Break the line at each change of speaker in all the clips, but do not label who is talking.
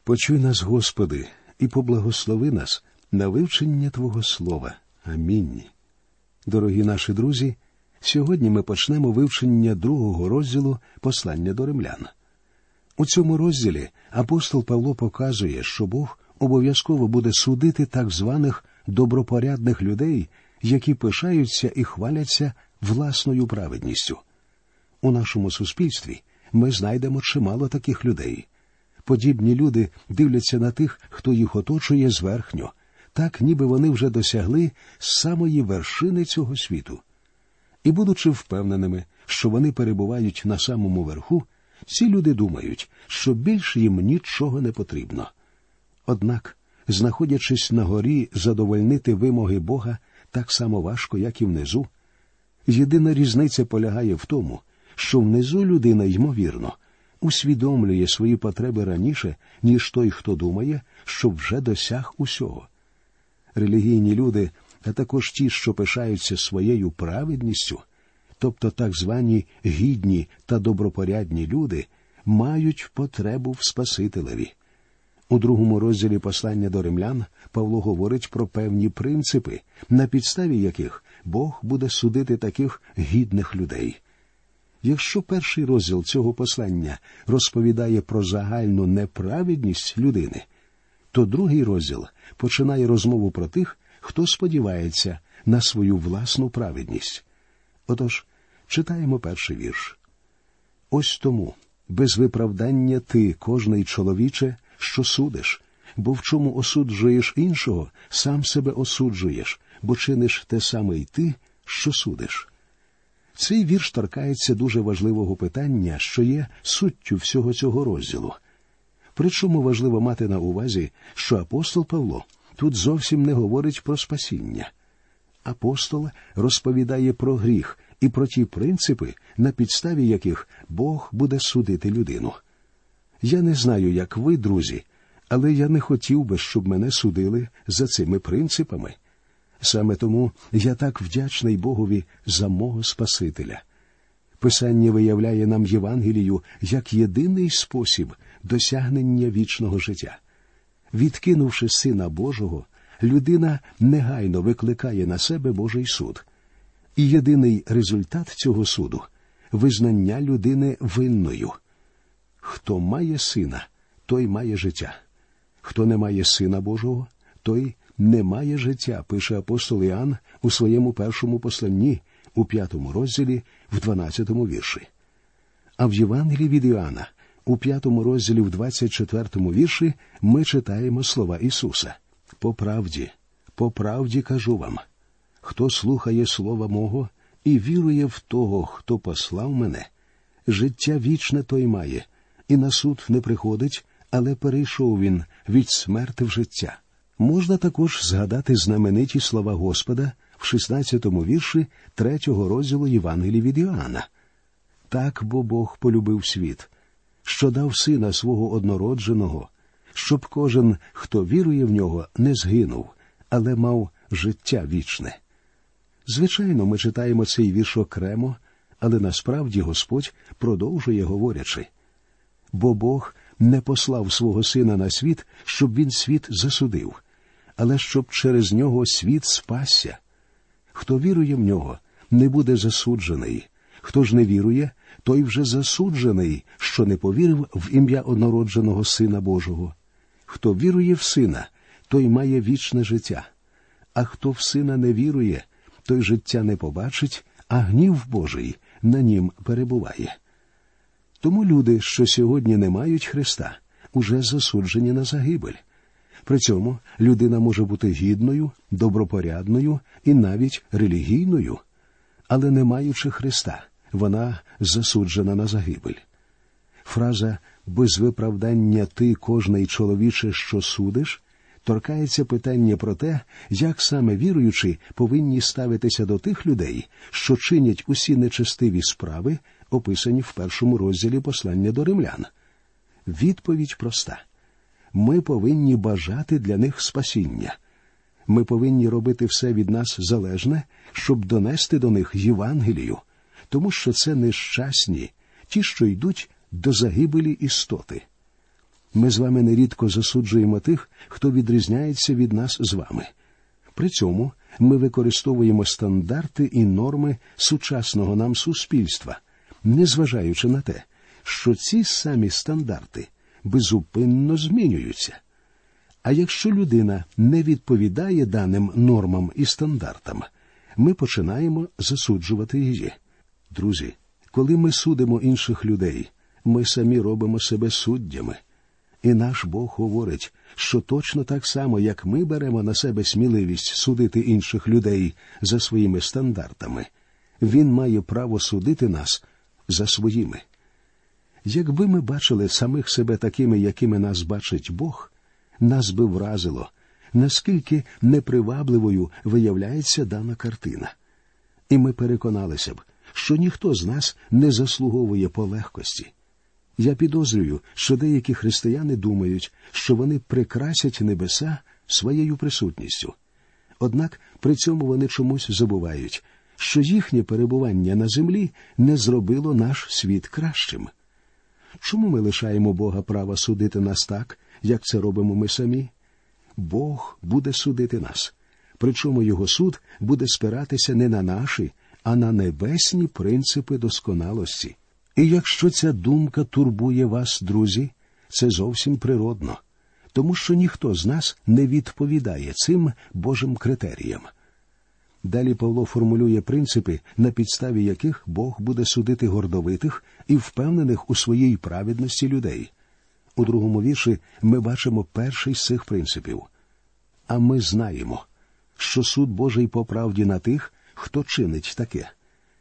Почуй нас, Господи, і поблагослови нас на вивчення Твого Слова. Амінь. Дорогі наші друзі, сьогодні ми почнемо вивчення 2 розділу послання до римлян. У цьому розділі апостол Павло показує, що Бог обов'язково буде судити так званих добропорядних людей, які пишаються і хваляться власною праведністю. У нашому суспільстві ми знайдемо чимало таких людей. Подібні люди дивляться на тих, хто їх оточує зверхньо, так ніби вони вже досягли самої вершини цього світу. І будучи впевненими, що вони перебувають на самому верху, ці люди думають, що більше їм нічого не потрібно. Однак, знаходячись на горі, задовольнити вимоги Бога так само важко, як і внизу. Єдина різниця полягає в тому, що внизу людина, ймовірно, усвідомлює свої потреби раніше, ніж той, хто думає, що вже досяг усього. Релігійні люди, а також ті, що пишаються своєю праведністю, тобто так звані гідні та добропорядні люди, мають потребу в Спасителеві. У 2 розділі послання до римлян Павло говорить про певні принципи, на підставі яких Бог буде судити таких гідних людей. Якщо 1 розділ цього послання розповідає про загальну неправедність людини, то 2 розділ починає розмову про тих, хто сподівається на свою власну праведність. Отож, читаємо 1-й вірш. «Ось тому, без виправдання ти, кожний чоловіче, що судиш, бо в чому осуджуєш іншого, сам себе осуджуєш, бо чиниш те саме й ти, що судиш». Цей вірш торкається дуже важливого питання, що є суттю всього цього розділу. Причому важливо мати на увазі, що апостол Павло тут зовсім не говорить про спасіння. Апостол розповідає про гріх і про ті принципи, на підставі яких Бог буде судити людину. Я не знаю, як ви, друзі, але я не хотів би, щоб мене судили за цими принципами. Саме тому я так вдячний Богові за мого Спасителя. Писання виявляє нам Євангелію як єдиний спосіб досягнення вічного життя. Відкинувши Сина Божого, людина негайно викликає на себе Божий суд. І єдиний результат цього суду – визнання людини винною. Хто має Сина, той має життя. Хто не має Сина Божого, той не має життя, пише апостол Іоанн у своєму 1 посланні, у 5 розділі, в 12 вірші. А в Євангелії від Іоанна, у 5 розділі, в 24 вірші, ми читаємо слова Ісуса. По правді кажу вам, хто слухає слова мого і вірує в того, хто послав мене, життя вічне той має, і на суд не приходить, але перейшов він від смерти в життя». Можна також згадати знамениті слова Господа в 16 вірші 3 розділу Євангелії від Іоанна. «Так бо Бог полюбив світ, що дав Сина свого однородженого, щоб кожен, хто вірує в Нього, не згинув, але мав життя вічне». Звичайно, ми читаємо цей вірш окремо, але насправді Господь продовжує, говорячи: «Бо Бог не послав свого Сина на світ, щоб він світ засудив, але щоб через нього світ спасся. Хто вірує в нього, не буде засуджений. Хто ж не вірує, той вже засуджений, що не повірив в ім'я однородженого Сина Божого. Хто вірує в Сина, той має вічне життя. А хто в Сина не вірує, той життя не побачить, а гнів Божий на нім перебуває». Тому люди, що сьогодні не мають Христа, уже засуджені на загибель. При цьому людина може бути гідною, добропорядною і навіть релігійною, але не маючи Христа, вона засуджена на загибель. Фраза «без виправдання ти, кожний чоловіче, що судиш» торкається питання про те, як саме віруючі повинні ставитися до тих людей, що чинять усі нечестиві справи, описані в 1 розділі послання до римлян. Відповідь проста. Ми повинні бажати для них спасіння. Ми повинні робити все від нас залежне, щоб донести до них Євангелію, тому що це нещасні, ті, що йдуть до загибелі істоти. Ми з вами нерідко засуджуємо тих, хто відрізняється від нас з вами. При цьому ми використовуємо стандарти і норми сучасного нам суспільства, незважаючи на те, що ці самі стандарти безупинно змінюються. А якщо людина не відповідає даним нормам і стандартам, ми починаємо засуджувати її. Друзі, коли ми судимо інших людей, ми самі робимо себе суддями. І наш Бог говорить, що точно так само, як ми беремо на себе сміливість судити інших людей за своїми стандартами, Він має право судити нас за своїми. Якби ми бачили самих себе такими, якими нас бачить Бог, нас би вразило, наскільки непривабливою виявляється дана картина. І ми переконалися б, що ніхто з нас не заслуговує полегкості. Я підозрюю, що деякі християни думають, що вони прикрасять небеса своєю присутністю. Однак при цьому вони чомусь забувають, що їхнє перебування на землі не зробило наш світ кращим. Чому ми лишаємо Бога права судити нас так, як це робимо ми самі? Бог буде судити нас. Причому Його суд буде спиратися не на наші, а на небесні принципи досконалості. І якщо ця думка турбує вас, друзі, це зовсім природно, тому що ніхто з нас не відповідає цим Божим критеріям. Далі Павло формулює принципи, на підставі яких Бог буде судити гордовитих і впевнених у своїй праведності людей. У 2 вірші ми бачимо перший з цих принципів. А ми знаємо, що суд Божий по правді на тих, хто чинить таке.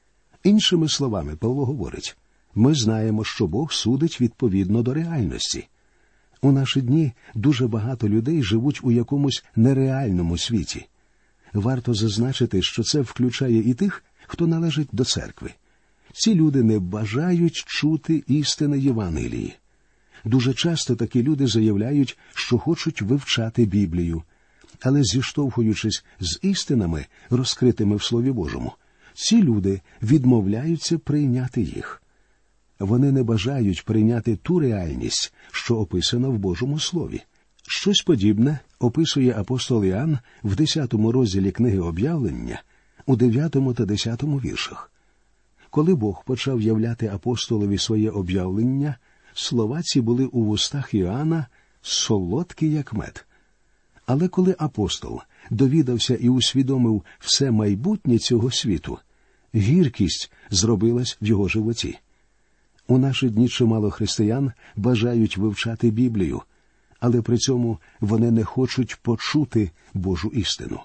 Іншими словами, Павло говорить, ми знаємо, що Бог судить відповідно до реальності. У наші дні дуже багато людей живуть у якомусь нереальному світі. Варто зазначити, що це включає і тих, хто належить до церкви. Ці люди не бажають чути істини Євангелії. Дуже часто такі люди заявляють, що хочуть вивчати Біблію, але зіштовхуючись з істинами, розкритими в Слові Божому, ці люди відмовляються прийняти їх. Вони не бажають прийняти ту реальність, що описана в Божому Слові. Щось подібне описує апостол Іоанн в 10 розділі книги «Об'явлення» у 9 та 10 віршах. Коли Бог почав являти апостолові своє об'явлення, слова ці були у вустах Іоанна солодкі, як мед. Але коли апостол довідався і усвідомив все майбутнє цього світу, гіркість зробилась в його животі. У наші дні чимало християн бажають вивчати Біблію, але при цьому вони не хочуть почути Божу істину.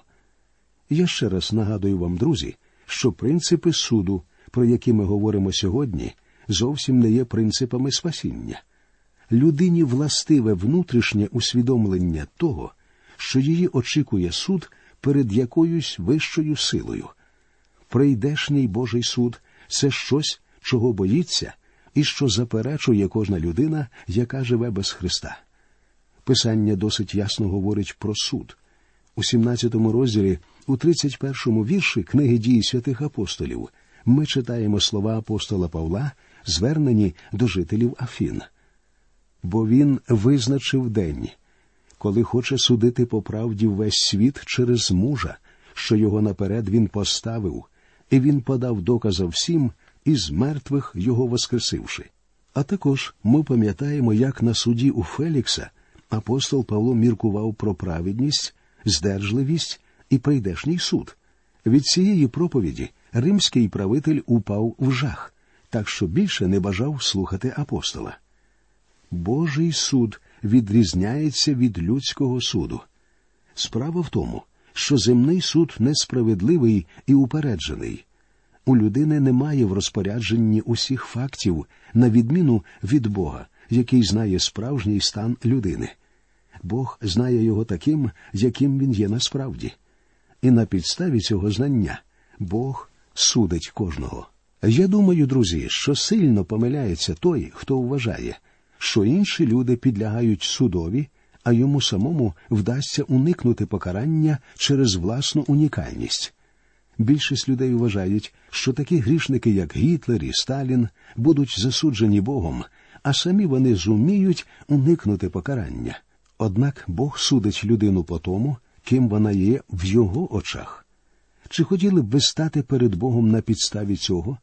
Я ще раз нагадую вам, друзі, що принципи суду, про які ми говоримо сьогодні, зовсім не є принципами спасіння. Людині властиве внутрішнє усвідомлення того, що її очікує суд перед якоюсь вищою силою. Прийдешній Божий суд – це щось, чого боїться і що заперечує кожна людина, яка живе без Христа. Писання досить ясно говорить про суд. У 17 розділі, у 31 вірші книги «Дії святих апостолів» ми читаємо слова апостола Павла, звернені до жителів Афін. «Бо він визначив день, коли хоче судити по правді весь світ через мужа, що його наперед він поставив, і він подав доказа всім, із мертвих його воскресивши». А також ми пам'ятаємо, як на суді у Фелікса апостол Павло міркував про праведність, здержливість і прийдешній суд. Від цієї проповіді римський правитель упав в жах, так що більше не бажав слухати апостола. Божий суд відрізняється від людського суду. Справа в тому, що земний суд несправедливий і упереджений. У людини немає в розпорядженні усіх фактів, на відміну від Бога, який знає справжній стан людини. Бог знає його таким, яким він є насправді. І на підставі цього знання Бог судить кожного. Я думаю, друзі, що сильно помиляється той, хто вважає, що інші люди підлягають судові, а йому самому вдасться уникнути покарання через власну унікальність. Більшість людей вважають, що такі грішники, як Гітлер і Сталін, будуть засуджені Богом, а самі вони зуміють уникнути покарання. Однак Бог судить людину по тому, ким вона є в його очах. Чи хотіли б ви стати перед Богом на підставі цього?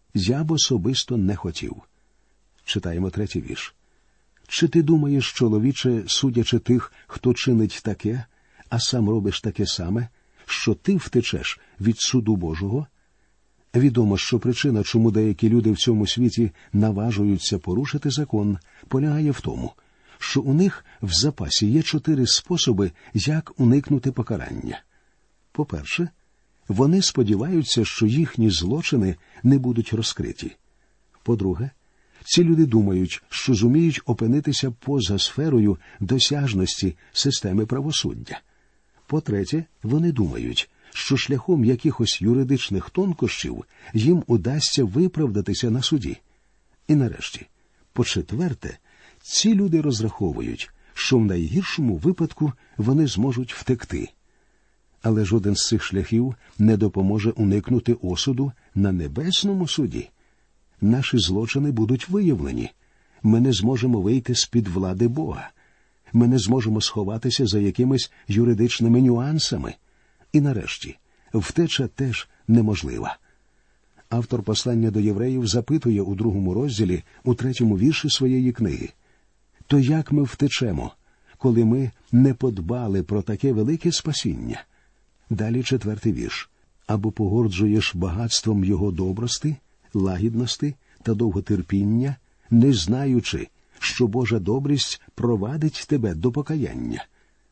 Я б особисто не хотів. Читаємо 3-й вірш. Чи ти думаєш, чоловіче, судячи тих, хто чинить таке, а сам робиш таке саме, що ти втечеш від суду Божого? Відомо, що причина, чому деякі люди в цьому світі наважуються порушити закон, полягає в тому, що у них в запасі є 4 способи, як уникнути покарання. По-перше, вони сподіваються, що їхні злочини не будуть розкриті. По-друге, ці люди думають, що зуміють опинитися поза сферою досяжності системи правосуддя. По-третє, вони думають, що шляхом якихось юридичних тонкощів їм удасться виправдатися на суді. І нарешті, по-четверте, ці люди розраховують, що в найгіршому випадку вони зможуть втекти. Але жоден з цих шляхів не допоможе уникнути осуду на небесному суді. Наші злочини будуть виявлені. Ми не зможемо вийти з-під влади Бога. Ми не зможемо сховатися за якимись юридичними нюансами. І нарешті, втеча теж неможлива. Автор послання до євреїв запитує у 2 розділі, у 3 вірші своєї книги. То як ми втечемо, коли ми не подбали про таке велике спасіння? Далі 4-й вірш. Або погорджуєш багатством його добрости, лагідності та довготерпіння, не знаючи, що Божа добрість провадить тебе до покаяння.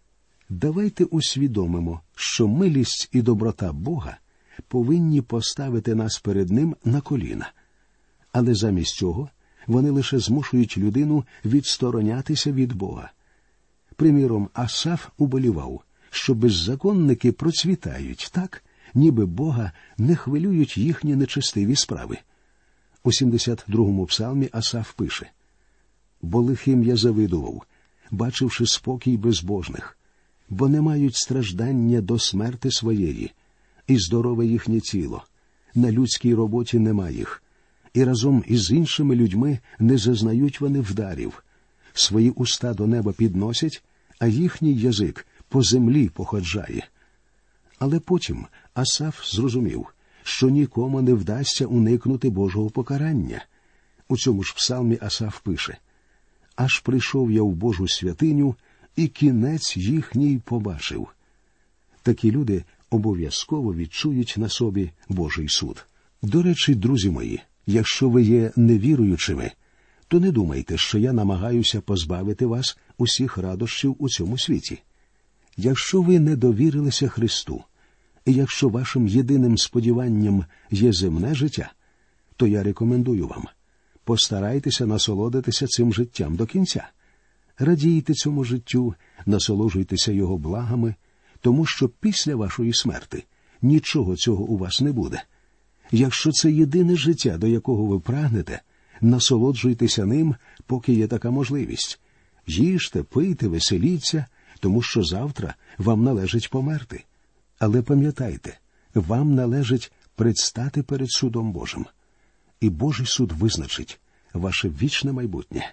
Давайте усвідомимо, що милість і доброта Бога повинні поставити нас перед Ним на коліна. Але замість цього вони лише змушують людину відсторонятися від Бога. Приміром, Асаф уболівав, що беззаконники процвітають так, ніби Бога не хвилюють їхні нечестиві справи. У 72-му псалмі Асаф пише: «Бо лихим я завидував, бачивши спокій безбожних, бо не мають страждання до смерти своєї, і здорове їхнє тіло, на людській роботі нема їх, і разом із іншими людьми не зазнають вони вдарів, свої уста до неба підносять, а їхній язик по землі походжає». Але потім Асаф зрозумів, що нікому не вдасться уникнути Божого покарання. У цьому ж псалмі Асаф пише: «Аж прийшов я в Божу святиню, і кінець їхній побачив». Такі люди обов'язково відчують на собі Божий суд. До речі, друзі мої, якщо ви є невіруючими, то не думайте, що я намагаюся позбавити вас усіх радощів у цьому світі. Якщо ви не довірилися Христу, і якщо вашим єдиним сподіванням є земне життя, то я рекомендую вам: постарайтеся насолодитися цим життям до кінця. Радійте цьому життю, насолоджуйтеся його благами, тому що після вашої смерти нічого цього у вас не буде. Якщо це єдине життя, до якого ви прагнете, насолоджуйтеся ним, поки є така можливість. Їжте, пийте, веселіться, тому що завтра вам належить померти. Але пам'ятайте, вам належить предстати перед судом Божим. І Божий суд визначить ваше вічне майбутнє.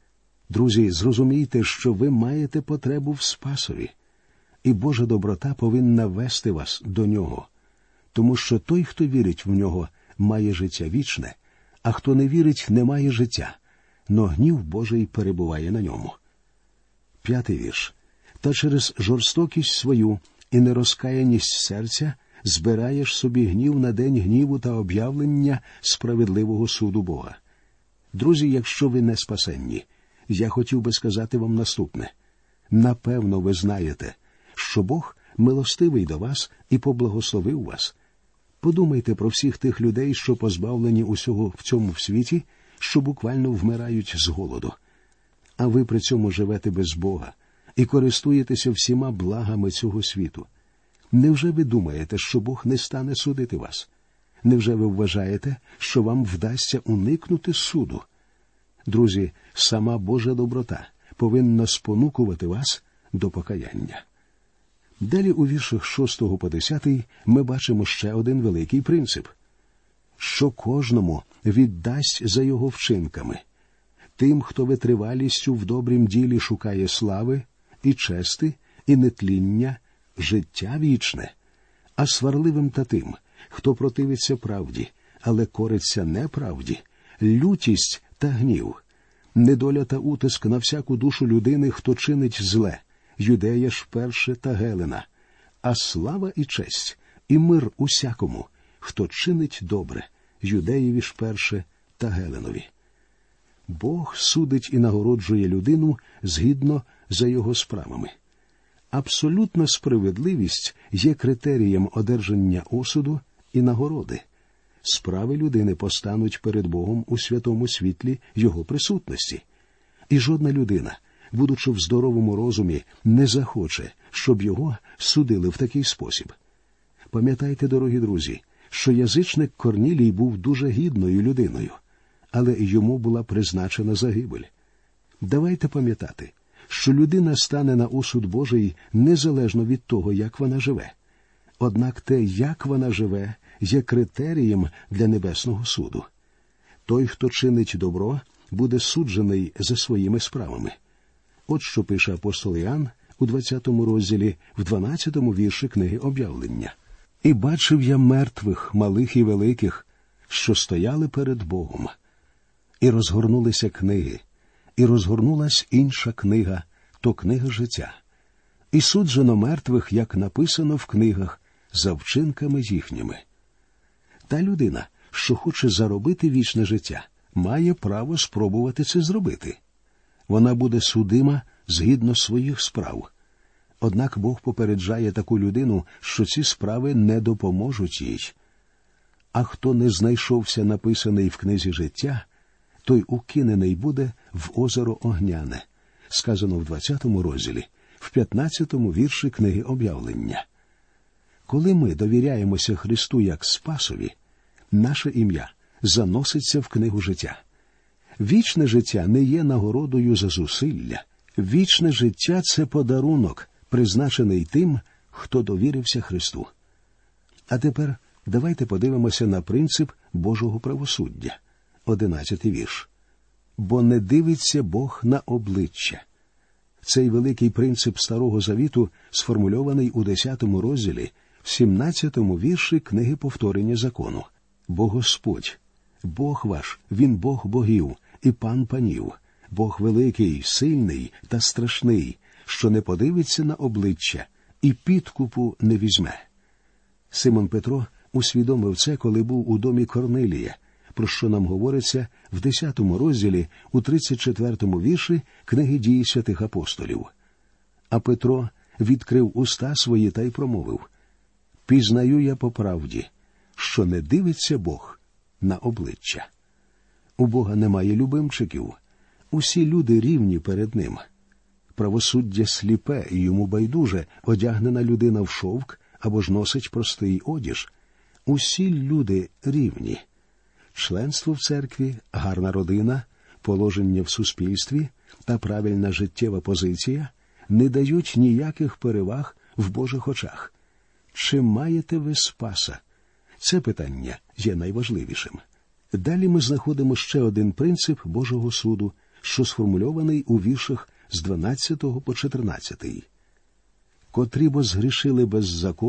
Друзі, зрозумійте, що ви маєте потребу в Спасові, і Божа доброта повинна вести вас до Нього, тому що той, хто вірить в Нього, має життя вічне, а хто не вірить, не має життя, но гнів Божий перебуває на ньому. 5-й вірш. «Та через жорстокість свою і нерозкаяність серця збираєш собі гнів на день гніву та об'явлення справедливого суду Бога». Друзі, якщо ви не спасенні, я хотів би сказати вам наступне. Напевно, ви знаєте, що Бог милостивий до вас і поблагословив вас. Подумайте про всіх тих людей, що позбавлені усього в цьому світі, що буквально вмирають з голоду. А ви при цьому живете без Бога і користуєтеся всіма благами цього світу. Невже ви думаєте, що Бог не стане судити вас? Невже ви вважаєте, що вам вдасться уникнути суду? Друзі, сама Божа доброта повинна спонукувати вас до покаяння. Далі у віршах 6 по 10 ми бачимо ще один великий принцип. Що кожному віддасть за його вчинками. тим, хто витривалістю в добрім ділі шукає слави, і чести, і нетління, життя вічне, а сварливим та тим, хто противиться правді, але кориться неправді, лютість та гнів, недоля та утиск на всяку душу людини, хто чинить зле, Юдея ж перше та Гелена, а слава і честь, і мир усякому, хто чинить добре, Юдеєві ж перше та Геленові. Бог судить і нагороджує людину згідно за його справами. Абсолютна справедливість є критерієм одержання осуду і нагороди. Справи людини постануть перед Богом у святому світлі його присутності. І жодна людина, будучи в здоровому розумі, не захоче, щоб його судили в такий спосіб. Пам'ятайте, дорогі друзі, що язичник Корнілій був дуже гідною людиною, але йому була призначена загибель. Давайте пам'ятати, що людина стане на осуд Божий незалежно від того, як вона живе. Однак те, як вона живе, є критерієм для небесного суду. Той, хто чинить добро, буде суджений за своїми справами. От що пише апостол Іоанн у 20 розділі, в 12 вірші книги «Об'явлення». «І бачив я мертвих, малих і великих, що стояли перед Богом. І розгорнулися книги, і розгорнулась інша книга, то книга життя. І суджено мертвих, як написано в книгах, за вчинками їхніми». Та людина, що хоче заробити вічне життя, має право спробувати це зробити. Вона буде судима згідно своїх справ. Однак Бог попереджає таку людину, що ці справи не допоможуть їй. А хто не знайшовся написаний в книзі життя, той укинений буде в озеро Огняне, сказано в 20 розділі, в 15 вірші книги «Об'явлення». Коли ми довіряємося Христу як Спасові, наше ім'я заноситься в книгу життя. Вічне життя не є нагородою за зусилля. Вічне життя – це подарунок, призначений тим, хто довірився Христу. А тепер давайте подивимося на принцип Божого правосуддя. 11 вірш. «Бо не дивиться Бог на обличчя». Цей великий принцип Старого Завіту сформульований у 10 розділі, в 17 вірші книги «Повторення закону». «Бо Господь, Бог ваш, Він Бог богів і Пан панів, Бог великий, сильний та страшний, що не подивиться на обличчя і підкупу не візьме». Симон Петро усвідомив це, коли був у домі Корнилія, про що нам говориться в 10 розділі у 34 вірші книги «Дії святих апостолів». А Петро відкрив уста свої та й промовив: «Пізнаю я по правді, що не дивиться Бог на обличчя». У Бога немає любимчиків. Усі люди рівні перед Ним. Правосуддя сліпе, і йому байдуже, одягнена людина в шовк або ж носить простий одіж. Усі люди рівні. Членство в церкві, гарна родина, положення в суспільстві та правильна життєва позиція не дають ніяких переваг в Божих очах. Чи маєте ви Спаса? Це питання є найважливішим. Далі ми знаходимо ще один принцип Божого суду, що сформульований у віршах з 12 по 14. «Котрі бо згрішили без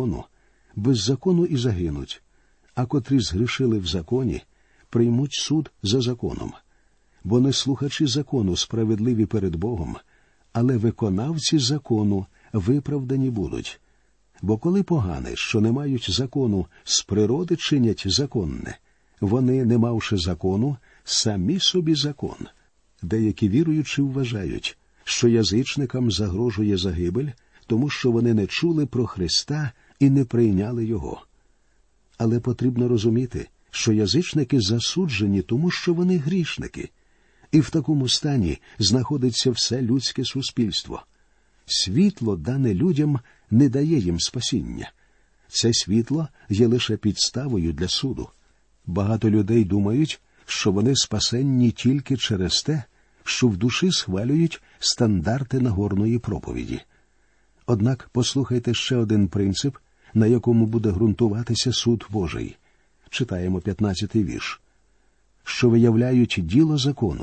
закону і загинуть, а котрі згрішили в законі, приймуть суд за законом. Бо не слухачі закону справедливі перед Богом, але виконавці закону виправдані будуть. Бо коли погани, що не мають закону, з природи чинять законне, вони, не мавши закону, самі собі закон». Деякі віруючі вважають, що язичникам загрожує загибель, тому що вони не чули про Христа і не прийняли Його. Але потрібно розуміти, що язичники засуджені, тому що вони грішники. І в такому стані знаходиться все людське суспільство. Світло, дане людям, не дає їм спасіння. Це світло є лише підставою для суду. Багато людей думають, що вони спасенні тільки через те, що в душі схвалюють стандарти Нагорної проповіді. Однак послухайте ще один принцип, на якому буде ґрунтуватися суд Божий. Читаємо 15 вірш. «Що виявляють діло закону,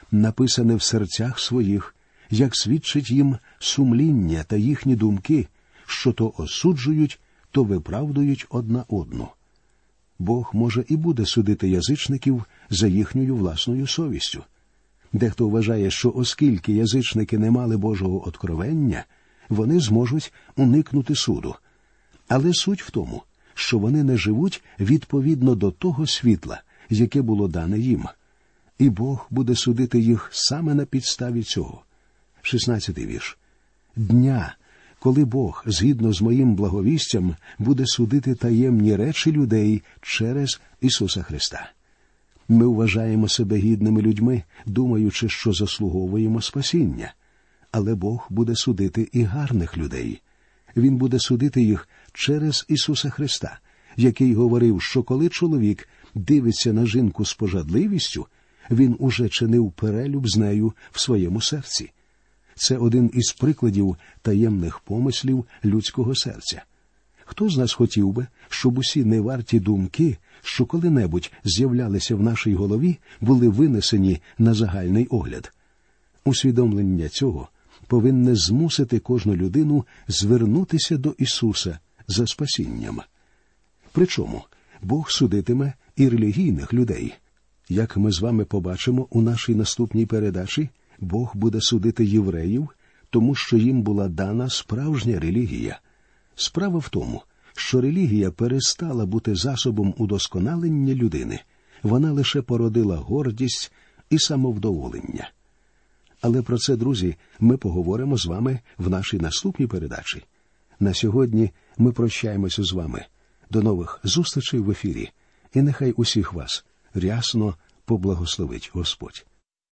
написане в серцях своїх, як свідчить їм сумління та їхні думки, що то осуджують, то виправдують одна одну. Бог може і буде судити язичників за їхньою власною совістю. Дехто вважає, що оскільки язичники не мали Божого откровення, вони зможуть уникнути суду. Але суть в тому, що вони не живуть відповідно до того світла, яке було дане їм. І Бог буде судити їх саме на підставі цього. 16-й вірш. Дня, коли Бог, згідно з моїм благовістям, буде судити таємні речі людей через Ісуса Христа. Ми вважаємо себе гідними людьми, думаючи, що заслуговуємо спасіння. Але Бог буде судити і гарних людей. Він буде судити їх через Ісуса Христа, який говорив, що коли чоловік дивиться на жінку з пожадливістю, він уже чинив перелюб з нею в своєму серці. Це один із прикладів таємних помислів людського серця. Хто з нас хотів би, щоб усі неварті думки, що коли-небудь з'являлися в нашій голові, були винесені на загальний огляд? Усвідомлення цього повинне змусити кожну людину звернутися до Ісуса за спасінням. Причому Бог судитиме і релігійних людей. Як ми з вами побачимо у нашій наступній передачі, Бог буде судити євреїв, тому що їм була дана справжня релігія. Справа в тому, що релігія перестала бути засобом удосконалення людини. Вона лише породила гордість і самовдоволення. Але про це, друзі, ми поговоримо з вами в нашій наступній передачі. На сьогодні ми прощаємося з вами. До нових зустрічей в ефірі. І нехай усіх вас рясно поблагословить Господь.